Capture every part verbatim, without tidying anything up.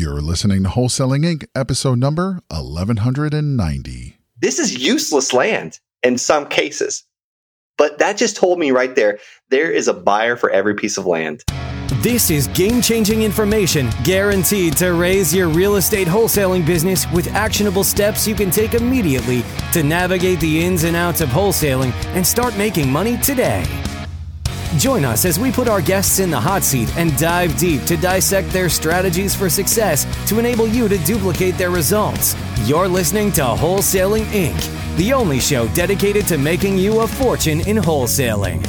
You're listening to Wholesaling Incorporated, episode number eleven ninety. This is useless land in some cases. But that just told me right there, there is a buyer for every piece of land. This is game-changing information guaranteed to raise your real estate wholesaling business with actionable steps you can take immediately to navigate the ins and outs of wholesaling and start making money today. Join us as we put our guests in the hot seat and dive deep to dissect their strategies for success to enable you to duplicate their results. You're listening to Wholesaling Incorporated, the only show dedicated to making you a fortune in wholesaling.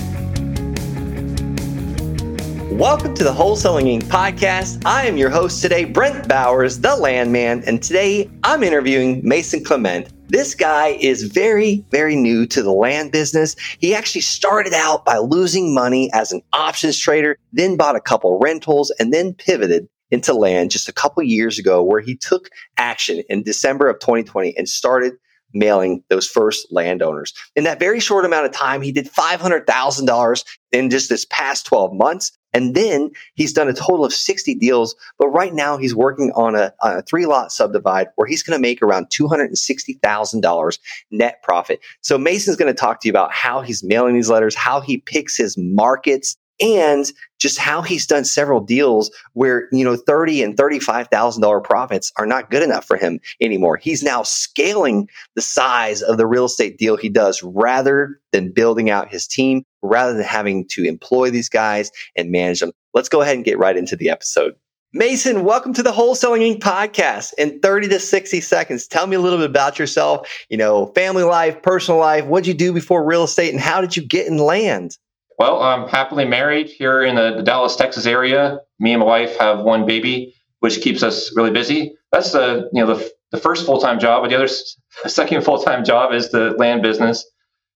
Welcome to the Wholesaling Incorporated podcast. I am your host today, Brent Bowers, the Landman, and today I'm interviewing Mason Clement. This guy is very, very new to the land business. He actually started out by losing money as an options trader, then bought a couple rentals, and then pivoted into land just a couple years ago, where he took action in December of twenty twenty and started mailing those first landowners. In that very short amount of time, he did five hundred thousand dollars in just this past twelve months. And then he's done a total of sixty deals. But right now he's working on a, on a three lot subdivide where he's going to make around two hundred sixty thousand dollars net profit. So Mason's going to talk to you about how he's mailing these letters, how he picks his markets, and just how he's done several deals where, you know, thirty thousand dollars and thirty-five thousand dollars profits are not good enough for him anymore. He's now scaling the size of the real estate deal he does rather than building out his team, rather than having to employ these guys and manage them. Let's go ahead and get right into the episode. Mason, welcome to the Wholesaling Incorporated podcast. In thirty to sixty seconds, tell me a little bit about yourself, you know, family life, personal life. What'd you do before real estate and how did you get in land? Well, I'm happily married here in the, the Dallas, Texas area. Me and my wife have one baby, which keeps us really busy. That's the, you know, the, the first full-time job. But the other the second full-time job is the land business.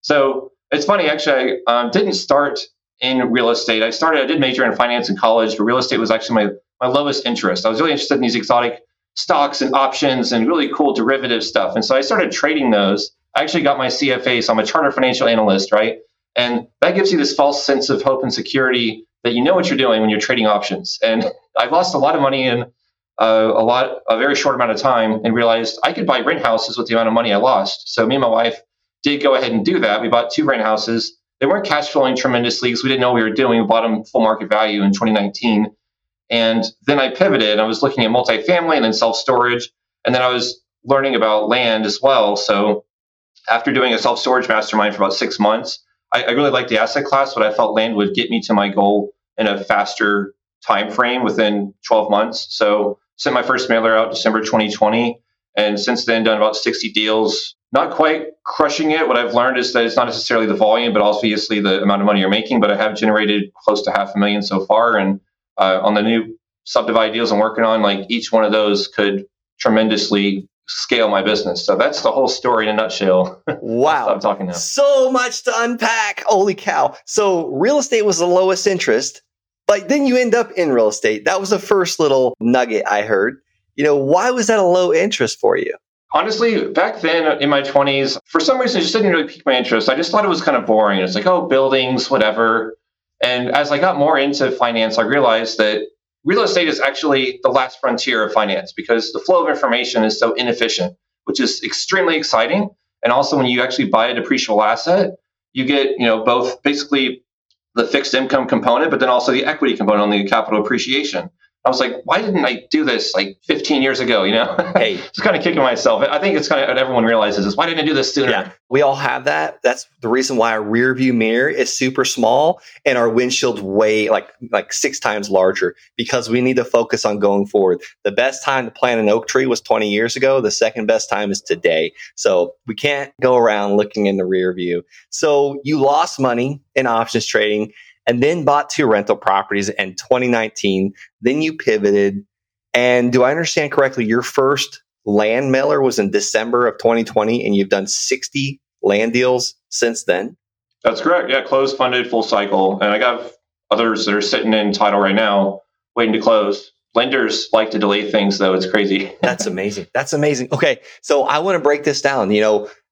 So it's funny, actually, I um, didn't start in real estate. I started, I did major in finance in college, but real estate was actually my, my lowest interest. I was really interested in these exotic stocks and options and really cool derivative stuff. And so I started trading those. I actually got my C F A, so I'm a chartered financial analyst, right? And that gives you this false sense of hope and security that you know what you're doing when you're trading options. And I've lost a lot of money in uh, a lot, a very short amount of time, and realized I could buy rent houses with the amount of money I lost. So me and my wife did go ahead and do that. We bought two rent houses. They weren't cash flowing tremendously because we didn't know what we were doing. We bought them full market value in twenty nineteen. And then I pivoted. I was looking at multifamily and then self-storage. And then I was learning about land as well. So after doing a self-storage mastermind for about six months, I, I really liked the asset class, but I felt land would get me to my goal in a faster time frame within twelve months. So sent my first mailer out December twenty twenty. And since then, done about sixty deals. Not quite crushing it. What I've learned is that it's not necessarily the volume, but obviously the amount of money you're making. But I have generated close to half a million so far. And uh, on the new subdivide deals I'm working on, like each one of those could tremendously scale my business. So that's the whole story in a nutshell. Wow. I'm talking now. So much to unpack. Holy cow. So real estate was the lowest interest, but then you end up in real estate. That was the first little nugget I heard. You know, why was that a low interest for you? Honestly, back then in my twenties, for some reason, it just didn't really pique my interest. I just thought it was kind of boring. It's like, oh, buildings, whatever. And as I got more into finance, I realized that real estate is actually the last frontier of finance because the flow of information is so inefficient, which is extremely exciting. And also when you actually buy a depreciable asset, you get, you know, both basically the fixed income component, but then also the equity component on the capital appreciation. I was like, why didn't I do this like fifteen years ago? You know, hey, just kind of kicking myself. I think it's kind of what everyone realizes is why didn't I do this sooner? Yeah, we all have that. That's the reason why our rear view mirror is super small and our windshield's way like like six times larger because we need to focus on going forward. The best time to plant an oak tree was twenty years ago. The second best time is today. So we can't go around looking in the rear view. So you lost money in options trading and then bought two rental properties in twenty nineteen. Then you pivoted. And do I understand correctly, your first land mailer was in December of twenty twenty, and you've done sixty land deals since then? That's correct. Yeah, closed, funded, full cycle. And I got others that are sitting in title right now, waiting to close. Lenders like to delay things, though. It's crazy. That's amazing. That's amazing. Okay, so I want to break this down. You know,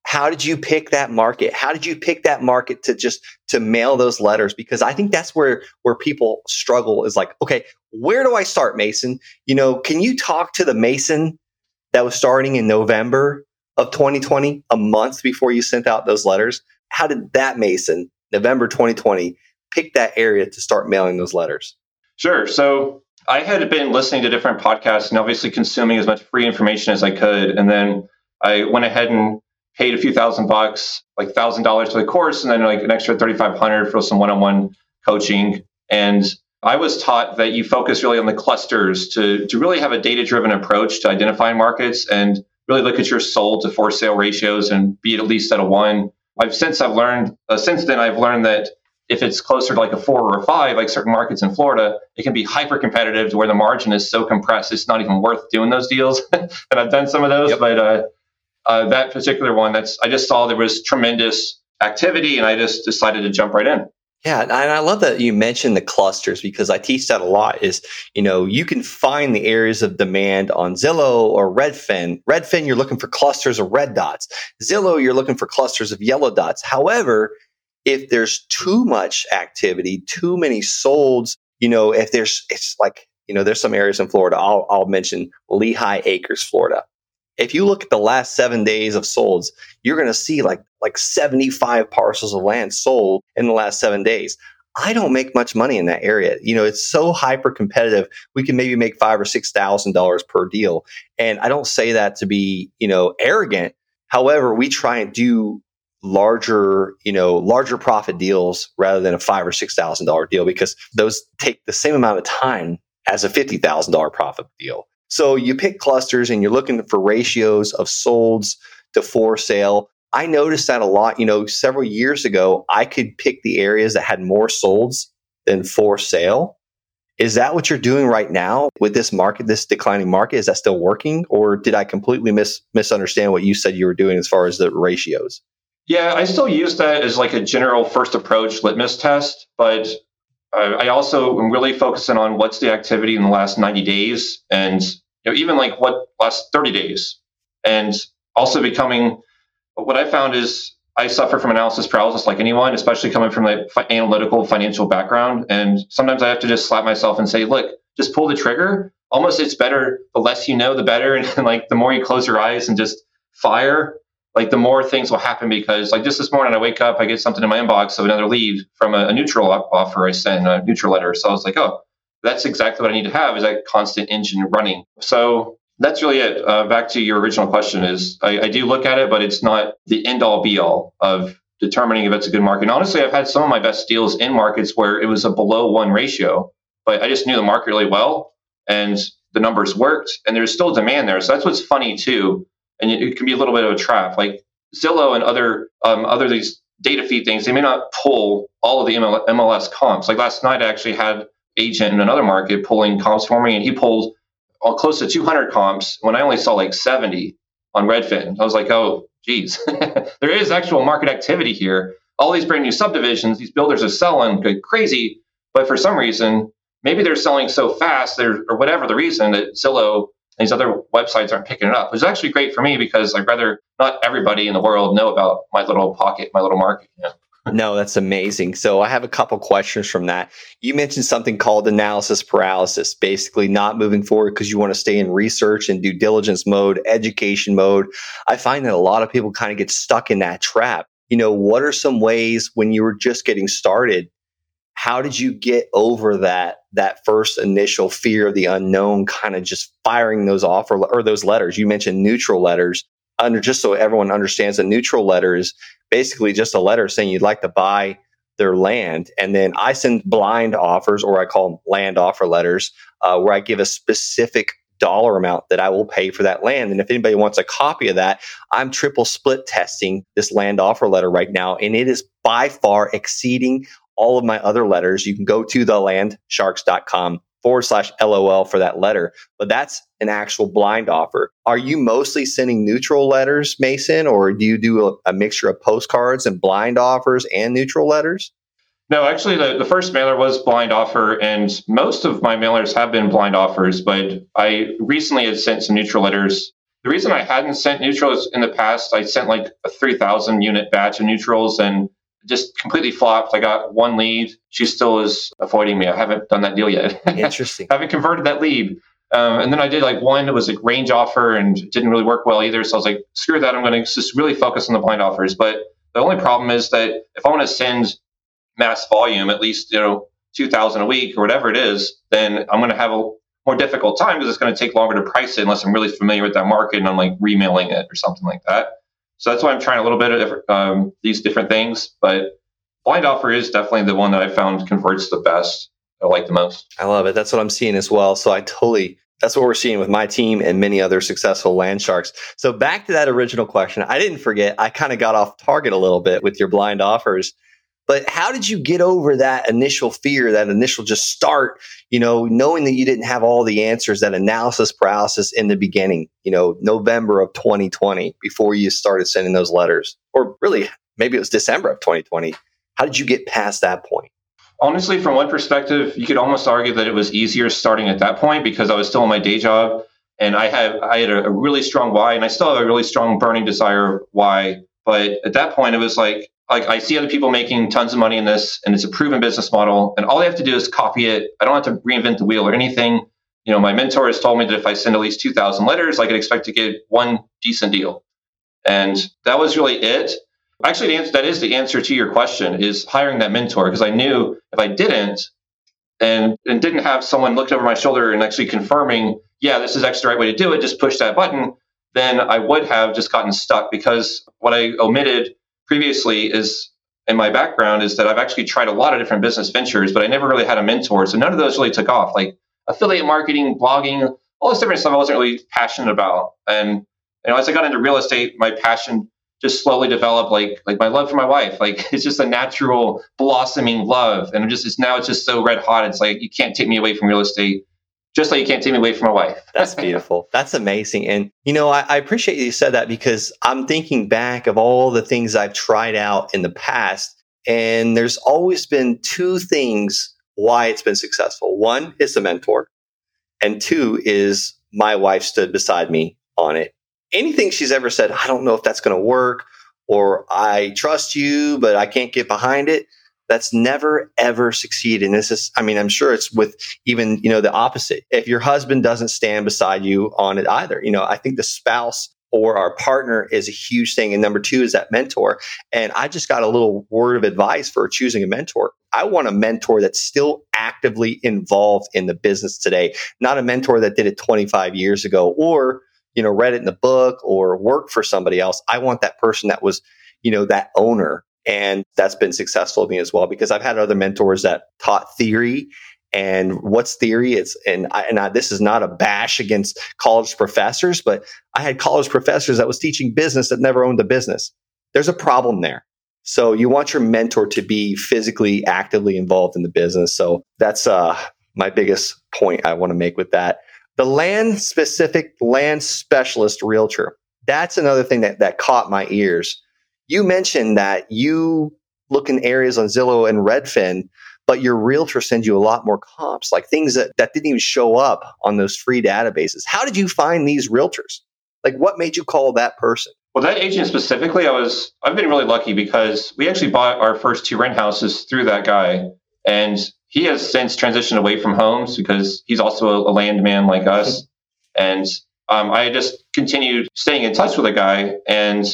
How did you pick that market? How did you pick that market to just to mail those letters? Because I think that's where where people struggle is like, okay, where do I start, Mason? You know, can you talk to the Mason that was starting in November of twenty twenty, a month before you sent out those letters? How did that Mason, November twenty twenty, pick that area to start mailing those letters? Sure. So I had been listening to different podcasts and obviously consuming as much free information as I could. And then I went ahead and paid a few thousand bucks, like thousand dollars for the course, and then like an extra thirty-five hundred for some one-on-one coaching. And I was taught that you focus really on the clusters to, to really have a data-driven approach to identifying markets and really look at your sold to for sale ratios and be at least at a one. I've since I've learned uh, since then I've learned that if it's closer to like a four or a five, like certain markets in Florida, it can be hyper competitive to where the margin is so compressed it's not even worth doing those deals. And I've done some of those, yep. but uh, uh, that particular one, that's I just saw there was tremendous activity, and I just decided to jump right in. Yeah, and I love that you mentioned the clusters because I teach that a lot. Is you know you can find the areas of demand on Zillow or Redfin. Redfin, you're looking for clusters of red dots. Zillow, you're looking for clusters of yellow dots. However, if there's too much activity, too many solds, you know, if there's, it's like, you know, there's some areas in Florida. I'll, I'll mention Lehigh Acres, Florida. If you look at the last seven days of solds, you're going to see like, like seventy-five parcels of land sold in the last seven days. I don't make much money in that area. You know, it's so hyper competitive. We can maybe make five or six thousand dollars per deal. And I don't say that to be, you know, arrogant. However, we try and do larger, you know, larger profit deals rather than a five or six thousand dollar deal because those take the same amount of time as a fifty thousand dollar profit deal. So you pick clusters and you're looking for ratios of solds to for sale. I noticed that a lot. You know, several years ago, I could pick the areas that had more solds than for sale. Is that what you're doing right now with this market, this declining market? Is that still working, or did I completely mis- misunderstand what you said you were doing as far as the ratios? Yeah, I still use that as like a general first approach litmus test, but uh, I also am really focusing on what's the activity in the last ninety days and you know, even like what last thirty days. And also becoming, what I found is I suffer from analysis paralysis like anyone, especially coming from a fi- analytical financial background. And sometimes I have to just slap myself and say, look, just pull the trigger. Almost it's better, the less you know, the better. And, and like the more you close your eyes and just fire, like the more things will happen because like just this morning I wake up, I get something in my inbox of another lead from a, a neutral offer I send, a neutral letter. So I was like, oh, that's exactly what I need to have is that constant engine running. So that's really it. Uh, back to your original question is I, I do look at it, but it's not the end all be all of determining if it's a good market. And honestly, I've had some of my best deals in markets where it was a below one ratio, but I just knew the market really well and the numbers worked and there's still demand there. So that's what's funny too. And it can be a little bit of a trap. Like Zillow and other um, other these data feed things, they may not pull all of the M L S comps. Like last night, I actually had an agent in another market pulling comps for me, and he pulled all close to two hundred comps when I only saw like seventy on Redfin. I was like, oh, geez, there is actual market activity here. All these brand new subdivisions, these builders are selling good, crazy, but for some reason, maybe they're selling so fast, or whatever the reason that Zillow these other websites aren't picking it up. It's actually great for me because I'd rather not everybody in the world know about my little pocket, my little market. You know? No, that's amazing. So I have a couple questions from that. You mentioned something called analysis paralysis, basically not moving forward because you want to stay in research and due diligence mode, education mode. I find that a lot of people kind of get stuck in that trap. You know, what are some ways when you were just getting started? How did you get over that that first initial fear of the unknown, kind of just firing those offer or those letters? You mentioned neutral letters. Under just so everyone understands, a neutral letter is basically just a letter saying you'd like to buy their land, and then I send blind offers, or I call them land offer letters, uh, where I give a specific dollar amount that I will pay for that land. And if anybody wants a copy of that, I'm triple split testing this land offer letter right now, and it is by far exceeding all of my other letters. You can go to thelandsharks.com forward slash LOL for that letter. But that's an actual blind offer. Are you mostly sending neutral letters, Mason, or do you do a, a mixture of postcards and blind offers and neutral letters? No, actually, the, the first mailer was blind offer, and most of my mailers have been blind offers, but I recently had sent some neutral letters. The reason I hadn't sent neutrals in the past, I sent like a three thousand unit batch of neutrals and just completely flopped. I got one lead. She still is avoiding me. I haven't done that deal yet. Interesting. I haven't converted that lead. Um, and then I did like one that was a range offer and it didn't really work well either. So I was like, screw that. I'm going to just really focus on the blind offers. But the only problem is that if I want to send mass volume, at least, you know, two thousand a week or whatever it is, then I'm going to have a more difficult time because it's going to take longer to price it unless I'm really familiar with that market and I'm like remailing it or something like that. So that's why I'm trying a little bit of different, um, these different things. But blind offer is definitely the one that I found converts the best. I like the most. I love it. That's what I'm seeing as well. So I totally, that's what we're seeing with my team and many other successful land sharks. So back to that original question. I didn't forget, I kind of got off target a little bit with your blind offers. But how did you get over that initial fear, that initial just start, you know, knowing that you didn't have all the answers, that analysis paralysis in the beginning, you know, November of twenty twenty, before you started sending those letters? Or really, maybe it was December of twenty twenty. How did you get past that point? Honestly, from one perspective, you could almost argue that it was easier starting at that point because I was still in my day job and I had I had a, a really strong why, and I still have a really strong burning desire why. But at that point, it was like, like I see other people making tons of money in this, and it's a proven business model, and all they have to do is copy it. I don't have to reinvent the wheel or anything. You know, my mentor has told me that if I send at least two thousand letters, I could expect to get one decent deal, and that was really it. Actually, the answer, that is the answer to your question, is hiring that mentor, because I knew if I didn't and, and didn't have someone looking over my shoulder and actually confirming, yeah, this is actually the right way to do it, just push that button, then I would have just gotten stuck. Because what I omitted previously is in my background is that I've actually tried a lot of different business ventures, but I never really had a mentor. So none of those really took off, like affiliate marketing, blogging, all this different stuff I wasn't really passionate about. And you know, as I got into real estate, my passion just slowly developed, like like my love for my wife. Like it's just a natural blossoming love. And it just it's now it's just so red hot. It's like you can't take me away from real estate. Just like you can't take me away from my wife. That's beautiful. That's amazing. And, you know, I, I appreciate you said that, because I'm thinking back of all the things I've tried out in the past. And there's always been two things why it's been successful. One is the mentor. And two is my wife stood beside me on it. Anything she's ever said, I don't know if that's going to work, or I trust you, but I can't get behind it. That's never, ever succeeded. And this is, I mean, I'm sure it's with even, you know, the opposite. If your husband doesn't stand beside you on it either, you know, I think the spouse or our partner is a huge thing. And number two is that mentor. And I just got a little word of advice for choosing a mentor. I want a mentor that's still actively involved in the business today, not a mentor that did it twenty-five years ago or, you know, read it in the book or worked for somebody else. I want that person that was, you know, that owner. And that's been successful to me as well, because I've had other mentors that taught theory. And what's theory? It's and I, and I, this is not a bash against college professors, but I had college professors that was teaching business that never owned a business. There's a problem there. So you want your mentor to be physically actively involved in the business. So that's uh, my biggest point I want to make with that. The land specific land specialist realtor. That's another thing that, that caught my ears. You mentioned that you look in areas on Zillow and Redfin, but your realtor sends you a lot more comps, like things that, that didn't even show up on those free databases. How did you find these realtors? Like, what made you call that person? Well, that agent specifically, I was, I've been really lucky because we actually bought our first two rent houses through that guy. And he has since transitioned away from homes because he's also a, a land man like us. And um, I just continued staying in touch with the guy. And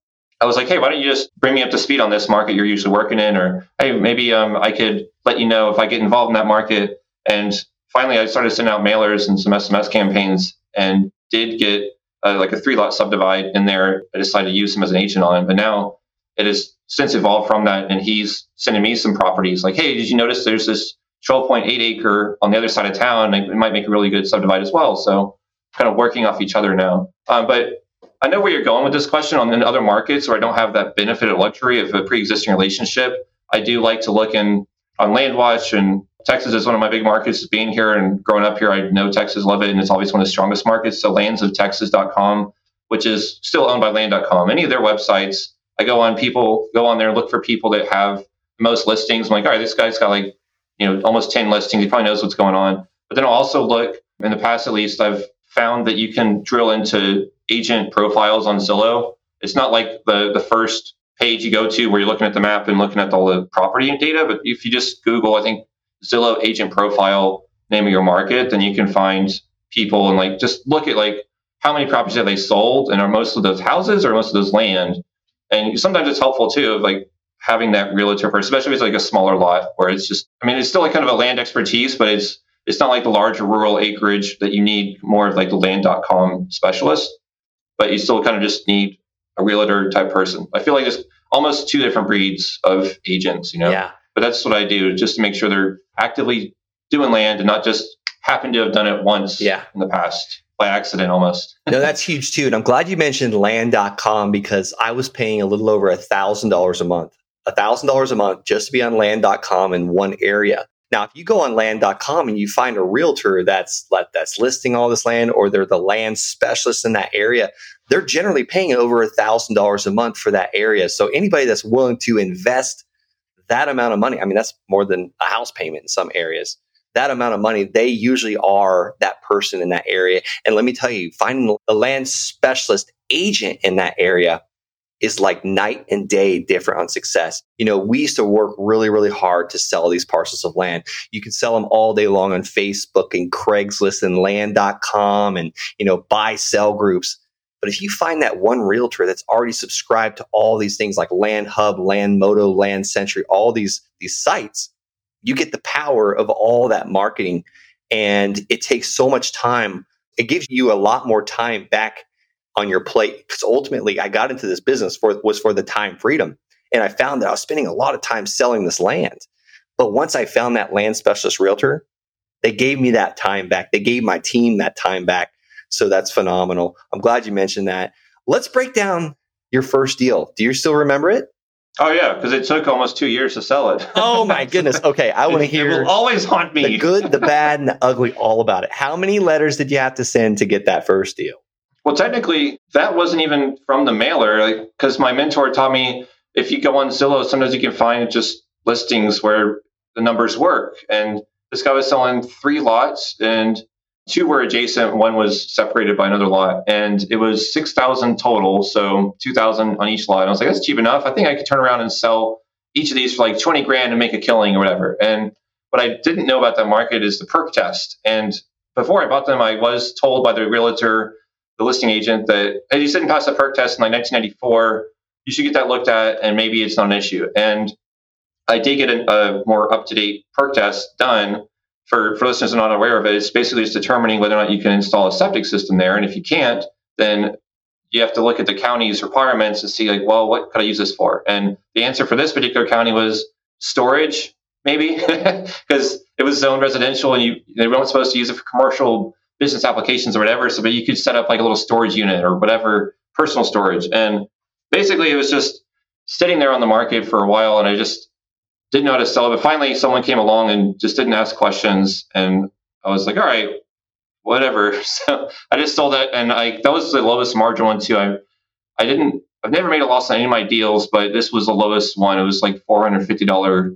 I was like, hey, why don't you just bring me up to speed on this market you're usually working in? Or, hey, maybe um, I could let you know if I get involved in that market. And finally, I started sending out mailers and some S M S campaigns and did get uh, like a three-lot subdivide in there. I decided to use him as an agent on it. But now it has since evolved from that. And he's sending me some properties like, hey, did you notice there's this twelve point eight acre on the other side of town? It might make a really good subdivide as well. So kind of working off each other now. Um, but I know where you're going with this question. On in other markets where I don't have that benefit or luxury of a pre-existing relationship, I do like to look in on LandWatch, and Texas is one of my big markets. Being here and growing up here, I know Texas, love it, and it's always one of the strongest markets. So lands of texas dot com, which is still owned by land dot com. Any of their websites, I go on, people go on there and look for people that have the most listings. I'm like, all right, this guy's got like, you know, almost ten listings. He probably knows what's going on. But then I'll also look, in the past at least, I've found that you can drill into agent profiles on Zillow. It's not like the, the first page you go to where you're looking at the map and looking at all the property data. But if you just Google, I think, Zillow agent profile, name of your market, then you can find people and like just look at like how many properties have they sold, and are most of those houses or most of those land. And sometimes it's helpful too of like having that realtor person, especially if it's like a smaller lot where it's just, I mean, it's still like kind of a land expertise, but it's it's not like the larger rural acreage that you need more of like the land dot com specialist, but you still kind of just need a realtor type person. I feel like there's almost two different breeds of agents, you know? Yeah. But that's what I do, just to make sure they're actively doing land and not just happen to have done it once yeah. in the past by accident almost. No, that's huge too. And I'm glad you mentioned land dot com, because I was paying a little over a thousand dollars a month, a thousand dollars a month just to be on land dot com in one area. Now, if you go on land dot com and you find a realtor that's that's listing all this land, or they're the land specialist in that area, they're generally paying over a thousand dollars a month for that area. So anybody that's willing to invest that amount of money, I mean, that's more than a house payment in some areas. That amount of money, they usually are that person in that area. And let me tell you, finding a land specialist agent in that area is like night and day different on success. You know, we used to work really, really hard to sell these parcels of land. You can sell them all day long on Facebook and Craigslist and land dot com and, you know, buy sell groups. But if you find that one realtor that's already subscribed to all these things like Land Hub, Land Moto, Land Century, all these, these sites, you get the power of all that marketing. And it takes so much time. It gives you a lot more time back on your plate, because ultimately I got into this business for was for the time freedom. And I found that I was spending a lot of time selling this land. But once I found that land specialist realtor, they gave me that time back. They gave my team that time back. So that's phenomenal. I'm glad you mentioned that. Let's break down your first deal. Do you still remember it? Oh, yeah, because it took almost two years to sell it. Oh, my goodness. Okay, I want to hear. It will always haunt me. The good, the bad, and the ugly, all about it. How many letters did you have to send to get that first deal? Well, technically, that wasn't even from the mailer, because like, my mentor taught me if you go on Zillow, sometimes you can find just listings where the numbers work. And this guy was selling three lots, and two were adjacent. One was separated by another lot, and it was six thousand total. So two thousand on each lot. And I was like, that's cheap enough. I think I could turn around and sell each of these for like twenty grand and make a killing or whatever. And what I didn't know about that market is the perk test. And before I bought them, I was told by the realtor, the listing agent, that, hey, you didn't pass the perk test in like nineteen ninety-four. You should get that looked at, and maybe it's not an issue. And I did get a, a more up-to-date perk test done. For, for listeners who are not aware of it, it's basically just determining whether or not you can install a septic system there. And if you can't, then you have to look at the county's requirements and see, like, well, what could I use this for? And the answer for this particular county was storage, maybe, because it was zoned residential and you they weren't supposed to use it for commercial business applications or whatever. So, but you could set up like a little storage unit or whatever, personal storage. And basically, it was just sitting there on the market for a while, and I just didn't know how to sell it. But finally, someone came along and just didn't ask questions, and I was like, all right, whatever. So I just sold it, and I that was the lowest margin one too. I I didn't I've never made a loss on any of my deals, but this was the lowest one. It was like four hundred fifty dollars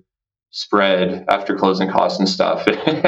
spread after closing costs and stuff.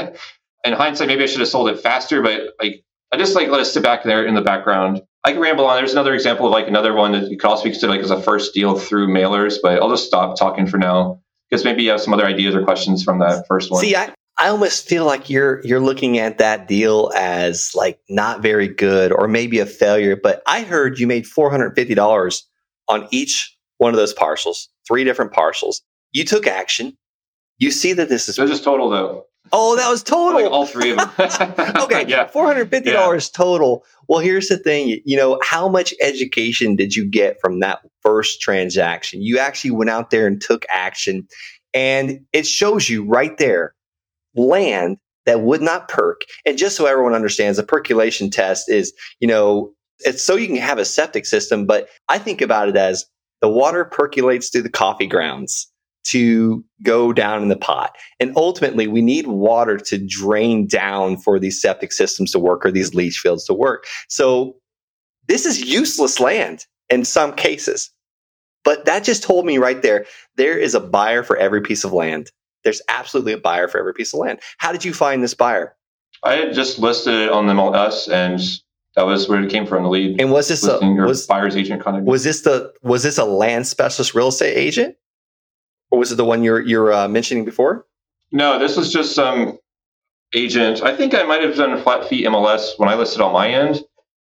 In hindsight, maybe I should have sold it faster, but like I just like let it sit back there in the background. I can ramble on. There's another example of like another one that you could also consider like as a first deal through mailers, but I'll just stop talking for now, because maybe you have some other ideas or questions from that first one. See, I, I almost feel like you're you're looking at that deal as like not very good or maybe a failure. But I heard you made four hundred fifty dollars on each one of those parcels, three different parcels. You took action. You see that this is... So just total, though. Oh, that was total. Like all three of them. Okay, yeah. four hundred fifty dollars yeah. total. Well, here's the thing. You know, how much education did you get from that first transaction? You actually went out there and took action. And it shows you right there, land that would not perk. And just so everyone understands, a percolation test is, you know, it's so you can have a septic system. But I think about it as the water percolates through the coffee grounds to go down in the pot. And ultimately, we need water to drain down for these septic systems to work or these leach fields to work. So this is useless land in some cases. But that just told me right there, there is a buyer for every piece of land. There's absolutely a buyer for every piece of land. How did you find this buyer? I had just listed it on the M L S, and That was where it came from, the lead. And was this a was, buyer's agent contact me. Was this the was this a land specialist real estate agent, or was it the one you're you're uh, mentioning before? No, this was just some agent. I think I might have done a flat fee M L S when I listed on my end,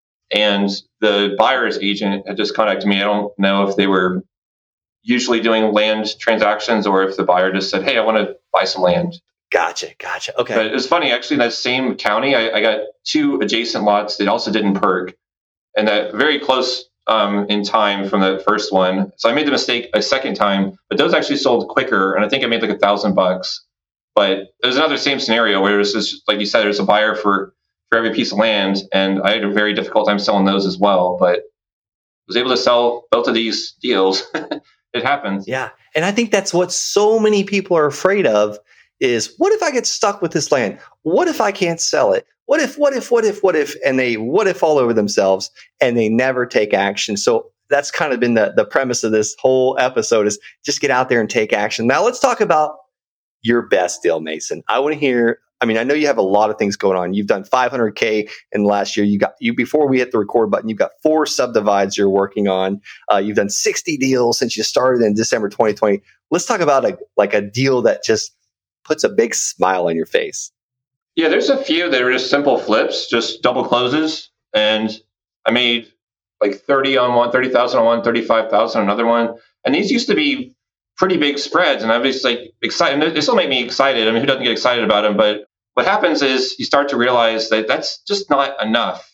and the buyer's agent had just contacted me. I don't know if they were usually doing land transactions or if the buyer just said, "Hey, I want to buy some land." Gotcha, gotcha. Okay. But it was funny, actually, in that same county, I, I got two adjacent lots that also didn't perk, and that very close um, in time from the first one. So I made the mistake a second time, but those actually sold quicker, and I think I made like a thousand bucks. But there's another same scenario where there's this, like you said, there's a buyer for for every piece of land, and I had a very difficult time selling those as well. But was able to sell both of these deals. It happens. Yeah, and I think that's what so many people are afraid of. Is what if I get stuck with this land? What if I can't sell it? What if, what if, what if, what if, and they what if all over themselves and they never take action. So that's kind of been the, the premise of this whole episode is just get out there and take action. Now let's talk about your best deal, Mason. I want to hear, I mean, I know you have a lot of things going on. You've done five hundred K in the last year. You got you before we hit the record button, you've got four subdivides you're working on. Uh, you've done sixty deals since you started in December twenty twenty. Let's talk about a like a deal that just puts a big smile on your face. Yeah, there's a few that are just simple flips, just double closes. And I made like thirty on one, thirty thousand on one, thirty-five thousand on another one. And these used to be pretty big spreads. And I was like excited. They still make me excited. I mean, who doesn't get excited about them? But what happens is you start to realize that that's just not enough.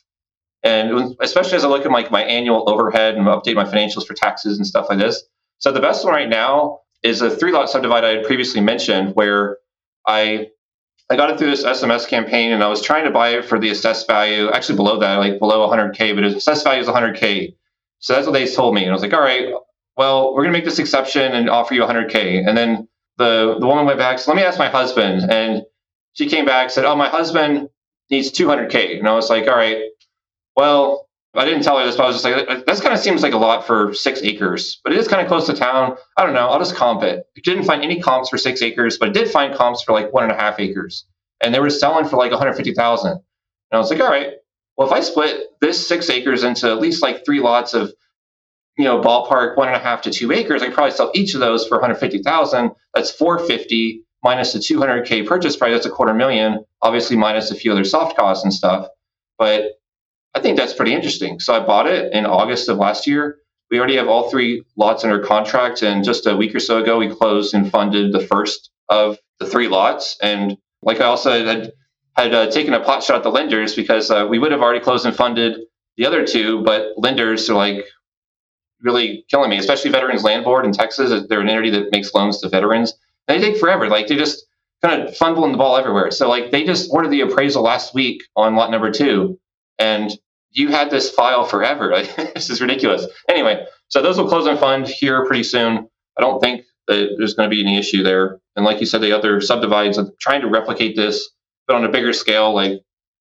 And especially as I look at like my annual overhead and update my financials for taxes and stuff like this. So the best one right now is a three lot subdivide I had previously mentioned where I I got it through this S M S campaign and I was trying to buy it for the assessed value, actually below that, like below one hundred K, but its assessed value is one hundred K. So that's what they told me. And I was like, all right, well, we're going to make this exception and offer you one hundred K. And then the, the woman went back, so let me ask my husband. And she came back, said, oh, my husband needs two hundred K. And I was like, all right, well, I didn't tell her this, but I was just like, that kind of seems like a lot for six acres, but it is kind of close to town. I don't know. I'll just comp it. I didn't find any comps for six acres, but I did find comps for like one and a half acres. And they were selling for like one hundred fifty thousand. And I was like, all right, well, if I split this six acres into at least like three lots of, you know, ballpark one and a half to two acres, I could probably sell each of those for one hundred fifty thousand. That's four hundred fifty minus the two hundred K purchase price. That's a quarter million, obviously minus a few other soft costs and stuff. But I think that's pretty interesting. So I bought it in August of last year. We already have all three lots under contract. And just a week or so ago, we closed and funded the first of the three lots. And like I also had, had uh, taken a pot shot at the lenders because uh, we would have already closed and funded the other two, but lenders are like really killing me, especially Veterans Land Board in Texas. They're an entity that makes loans to veterans. And they take forever. Like they just kind of fumbling the ball everywhere. So like they just ordered the appraisal last week on lot number two. And you had this file forever. Like, this is ridiculous. Anyway, so those will close and fund here pretty soon. I don't think that there's going to be any issue there. And like you said, the other subdivides, I'm trying to replicate this, but on a bigger scale. Like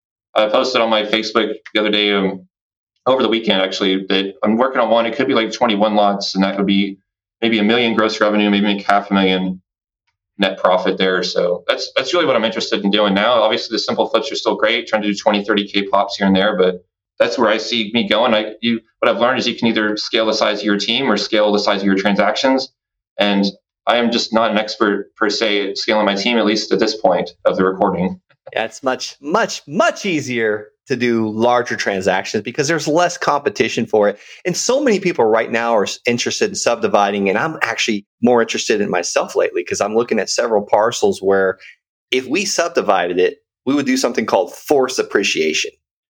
I posted on my Facebook the other day, um, over the weekend, actually, that I'm working on one. It could be like twenty-one lots, and that would be maybe a million gross revenue, maybe make half a million net profit there. So that's that's really what I'm interested in doing now. Obviously, the simple flips are still great, trying to do twenty, thirty K pops here and there, but that's where I see me going. I, you, what I've learned is you can either scale the size of your team or scale the size of your transactions. And I am just not an expert per se at scaling my team, at least at this point of the recording. Yeah, it's much, much, much easier to do larger transactions because there's less competition for it. And so many people right now are interested in subdividing. And I'm actually more interested in myself lately because I'm looking at several parcels where if we subdivided it, we would do something called forced appreciation.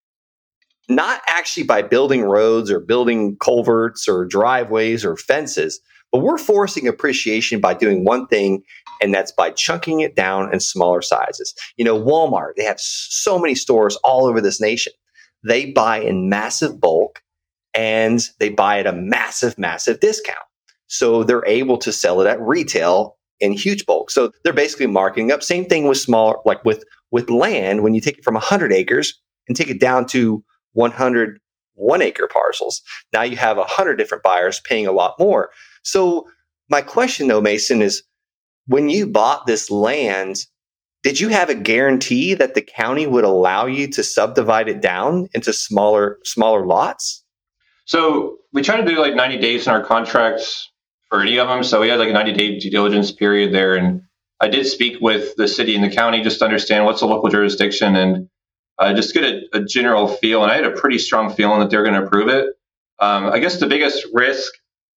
Not actually by building roads or building culverts or driveways or fences, but we're forcing appreciation by doing one thing, and that's by chunking it down in smaller sizes. You know, Walmart, they have so many stores all over this nation. They buy in massive bulk, and they buy at a massive, massive discount. So they're able to sell it at retail in huge bulk. So they're basically marking up. Same thing with small, like with, with land, when you take it from one hundred acres and take it down to one hundred one acre parcels. Now you have one hundred different buyers paying a lot more. So my question though, Mason, is when you bought this land, did you have a guarantee that the county would allow you to subdivide it down into smaller smaller lots? So we try to do like ninety days in our contracts for any of them. So we had like a ninety day due diligence period there. And I did speak with the city and the county just to understand what's the local jurisdiction and uh, just get a, a general feel. And I had a pretty strong feeling that they're going to approve it. Um, I guess the biggest risk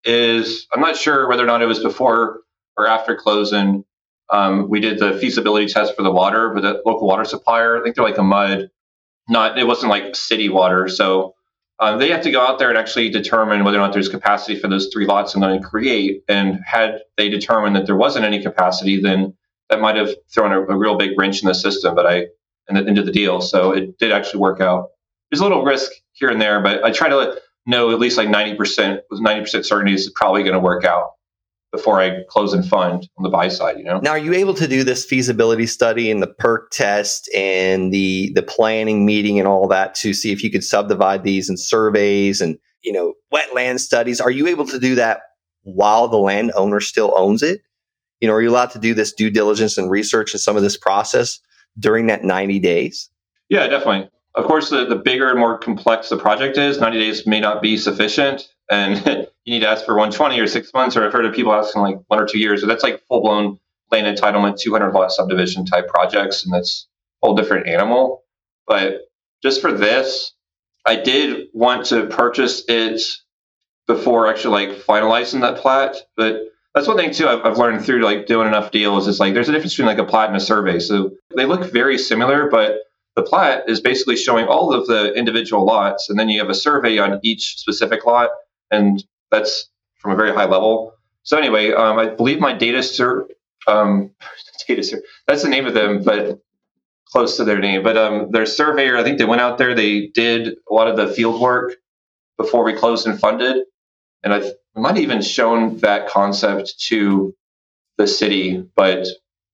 is I'm not sure whether or not it was before or after closing. Um, we did the feasibility test for the water with a local water supplier. I think they're like a mud, not, it wasn't like city water. So um, they have to go out there and actually determine whether or not there's capacity for those three lots I'm going to create. And had they determined that there wasn't any capacity, then that might have thrown a, a real big wrench in the system, but I, and into the deal. So it did actually work out. There's a little risk here and there, but I try to let, know at least like ninety percent with ninety percent certainty this is probably going to work out before I close and fund on the buy side, you know? Now, are you able to do this feasibility study and the perk test and the the planning meeting and all that to see if you could subdivide these and surveys and, you know, wetland studies? Are you able to do that while the landowner still owns it? You know, are you allowed to do this due diligence and research and some of this process during that ninety days? Yeah, definitely. Of course, the, the bigger and more complex the project is, ninety days may not be sufficient. And you need to ask for one hundred twenty or six months, or I've heard of people asking like one or two years. So that's like full-blown land entitlement, two hundred lot subdivision type projects. And that's a whole different animal. But just for this, I did want to purchase it before actually like finalizing that plat. But that's one thing too I've, I've learned through like doing enough deals is like there's a difference between like a plat and a survey. So they look very similar, but the plat is basically showing all of the individual lots, and then you have a survey on each specific lot, and that's from a very high level. So anyway, um, I believe my data sur- um, data sur- that's the name of them, but close to their name. But um, their surveyor, I think they went out there, they did a lot of the field work before we closed and funded, and I might have even shown that concept to the city, but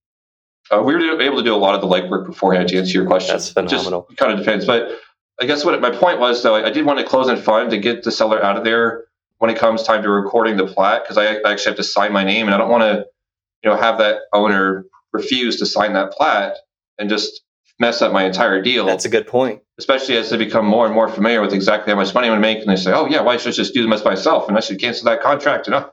Uh, we were able to do a lot of the legwork beforehand to answer your question. That's phenomenal. Just kind of depends. But I guess what my point was, though, I did want to close and fund to get the seller out of there when it comes time to recording the plat, because I, I actually have to sign my name, and I don't want to, you know, have that owner refuse to sign that plat and just mess up my entire deal. That's a good point. Especially as they become more and more familiar with exactly how much money I'm going to make, and they say, "Oh yeah, why should I just do this myself? And I should cancel that contract." And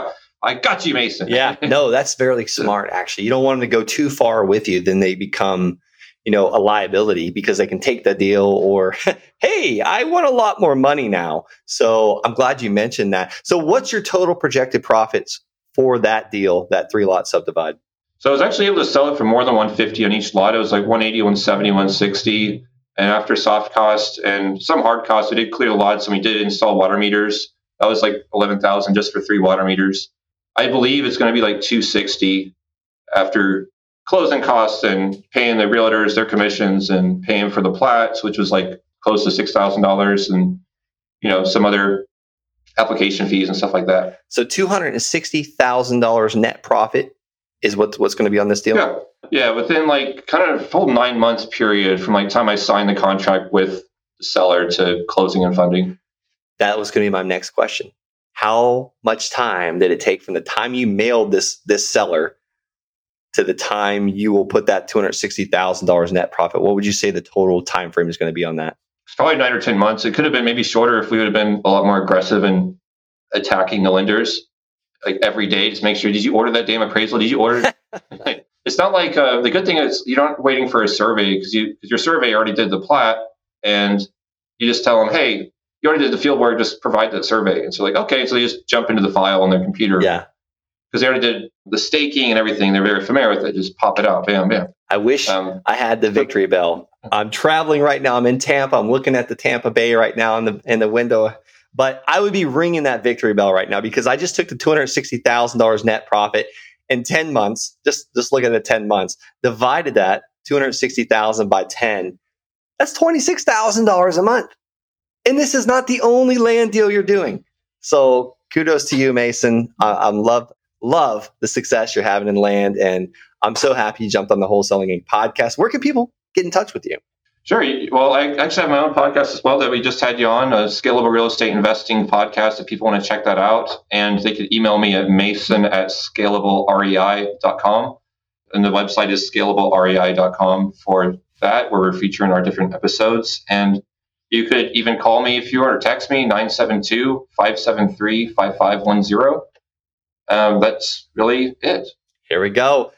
I got you, Mason. Yeah, no, that's very smart, actually. You don't want them to go too far with you, then they become, you know, a liability because they can take the deal or, hey, I want a lot more money now. So I'm glad you mentioned that. So what's your total projected profits for that deal, that three lot subdivide? So I was actually able to sell it for more than one hundred fifty on each lot. It was like one eighty, one seventy, one sixty. And after soft cost and some hard costs, we did clear the lots and we did install water meters. That was like eleven thousand just for three water meters. I believe it's going to be like two sixty after closing costs and paying the realtors their commissions and paying for the plats, which was like close to six thousand dollars, and you know some other application fees and stuff like that. So two hundred sixty thousand dollars net profit is what, what's going to be on this deal? Yeah, yeah. Within like kind of a full nine months period from like time I signed the contract with the seller to closing and funding. That was going to be my next question. How much time did it take from the time you mailed this this seller to the time you will put that two hundred sixty thousand dollars net profit? What would you say the total time frame is going to be on that? It's probably nine or ten months. It could have been maybe shorter if we would have been a lot more aggressive in attacking the lenders like every day. Just make sure, did you order that damn appraisal? Did you order it? It's not like uh, the good thing is you're not waiting for a survey because you cause your survey already did the plat, and you just tell them, hey, you already did the field work, just provide that survey. And so like, okay, so they just jump into the file on their computer. Yeah. Because they already did the staking and everything. They're very familiar with it. Just pop it out. Bam, bam. I wish um, I had the victory bell. I'm traveling right now. I'm in Tampa. I'm looking at the Tampa Bay right now in the in the window. But I would be ringing that victory bell right now because I just took the two hundred sixty thousand dollars net profit in ten months. Just, just look at the ten months. Divided that two hundred sixty thousand dollars by ten. That's twenty-six thousand dollars a month. And this is not the only land deal you're doing. So kudos to you, Mason. I, I'm love, love the success you're having in land. And I'm so happy you jumped on the Wholesaling Incorporated podcast. Where can people get in touch with you? Sure. Well, I actually have my own podcast as well that we just had you on, a Scalable Real Estate Investing podcast. If people want to check that out, and they could email me at mason at scalable rei dot com. and the website is scalable rei dot com for that, where we're featuring our different episodes. And you could even call me if you want, or text me, nine seven two, five seven three, five five one zero. Um, that's really it. Here we go.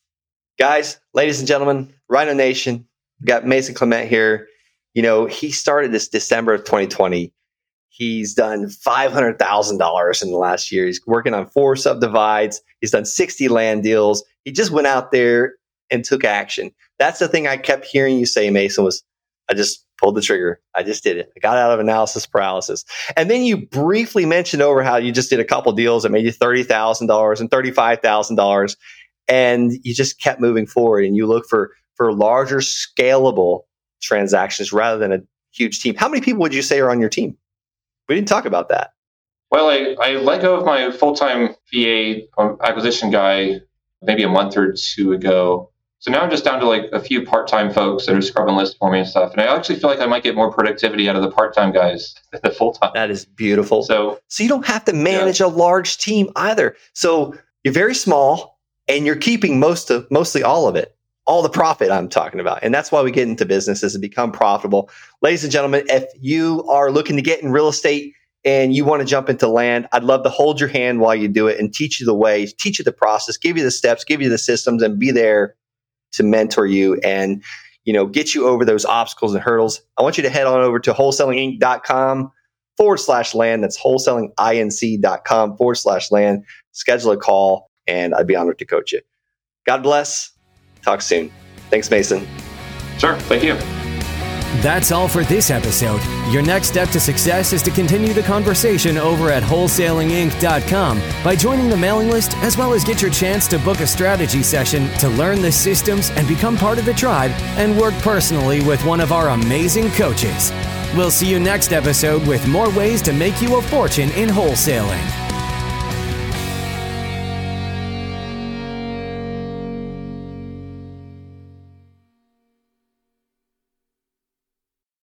Guys, ladies and gentlemen, Rhino Nation, we got Mason Clement here. You know, he started this December of twenty twenty. He's done five hundred thousand dollars in the last year. He's working on four subdivides. He's done sixty land deals. He just went out there and took action. That's the thing I kept hearing you say, Mason, was I just pulled the trigger. I just did it. I got out of analysis paralysis. And then you briefly mentioned over how you just did a couple deals that made you thirty thousand dollars and thirty-five thousand dollars. And you just kept moving forward and you look for, for larger scalable transactions rather than a huge team. How many people would you say are on your team? We didn't talk about that. Well, I, I let go of my full-time V A um, acquisition guy maybe a month or two ago. So now I'm just down to like a few part-time folks that are scrubbing lists for me and stuff. And I actually feel like I might get more productivity out of the part-time guys than the full-time. That is beautiful. So, so you don't have to manage yeah. a large team either. So you're very small and you're keeping most of, mostly all of it. All the profit I'm talking about. And that's why we get into businesses and become profitable. Ladies and gentlemen, if you are looking to get in real estate and you want to jump into land, I'd love to hold your hand while you do it and teach you the way, teach you the process, give you the steps, give you the systems, and be there to mentor you and, you know, get you over those obstacles and hurdles. I want you to head on over to wholesalinginc.com forward slash land. That's wholesalinginc.com forward slash land. Schedule a call and I'd be honored to coach you. God bless. Talk soon. Thanks, Mason. Sure. Thank you. That's all for this episode. Your next step to success is to continue the conversation over at wholesaling inc dot com by joining the mailing list, as well as get your chance to book a strategy session to learn the systems and become part of the tribe and work personally with one of our amazing coaches. We'll see you next episode with more ways to make you a fortune in wholesaling.